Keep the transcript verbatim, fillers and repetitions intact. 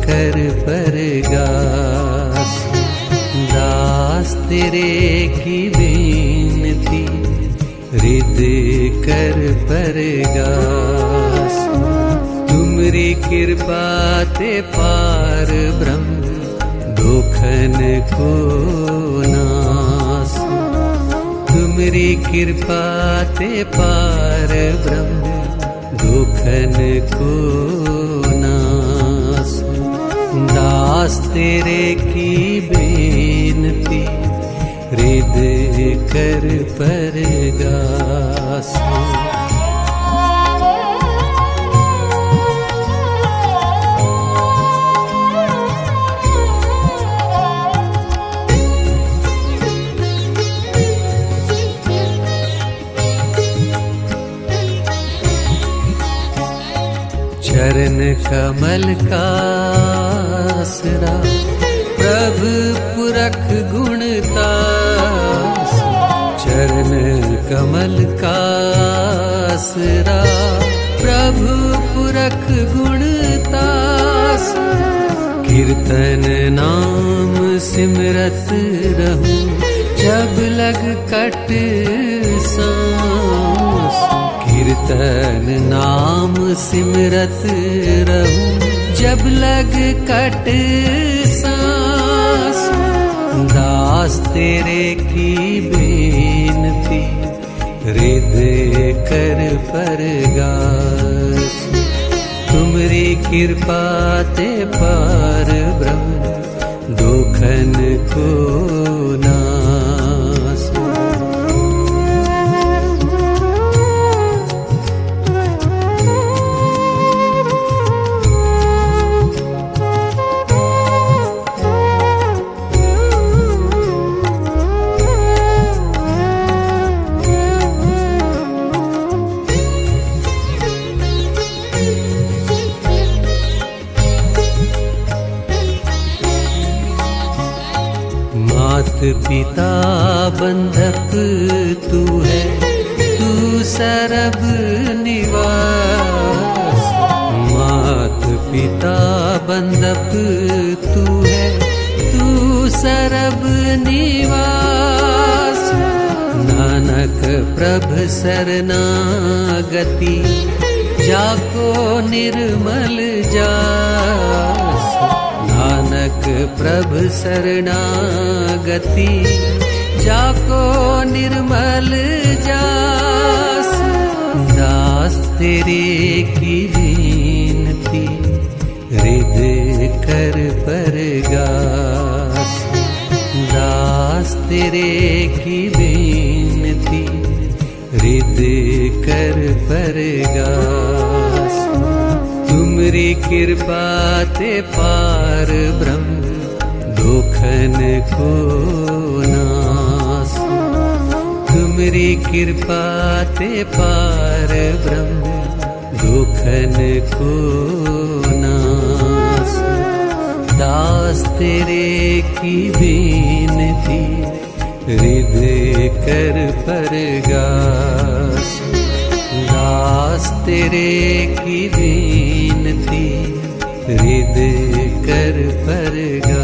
कर परगास। दास तेरे की बेनती हृदय कर परगास। तुमरी कृपा ते पार ब्रह्म दुखन को नास। तुमरी कृपा ते पार ब्रह्म दुखन को नास। दास तेरे की बेनती हृदय कर परगास। चरण कमल का आसरा प्रभु पुरख गुणतास। चरण कमल का आसरा प्रभु पुरख गुणतास। कीर्तन नाम सिमरत रहूं जब लग कट सांस। कीर्तन नाम सिमरत रहूं जब लग कट सांस। दास तेरे की बेनती हृदय कर परगास। तुमरी कृपा ते पार ब्रह्म दुखन को नास। मात पिता बंधप तू है, तू सरब निवास। मात पिता बंधप तू है, तू सरब निवास। नानक प्रभ शरणागति जाको निर्मल जास। नानक प्रभ शरणागति जाको निर्मल जास। दास तेरे की बेनती हृदय कर परगास। दास तेरे की बेनती हृदय कर परगास। तुमरी कृपा ते पार ब्रह्म दुखन को नास। तुमरी कृपा ते पार ब्रह्म दुखन को नास। दास तेरे की बेनती हृदय कर परगास। दास तेरे की बेनती हृदय कर परगास।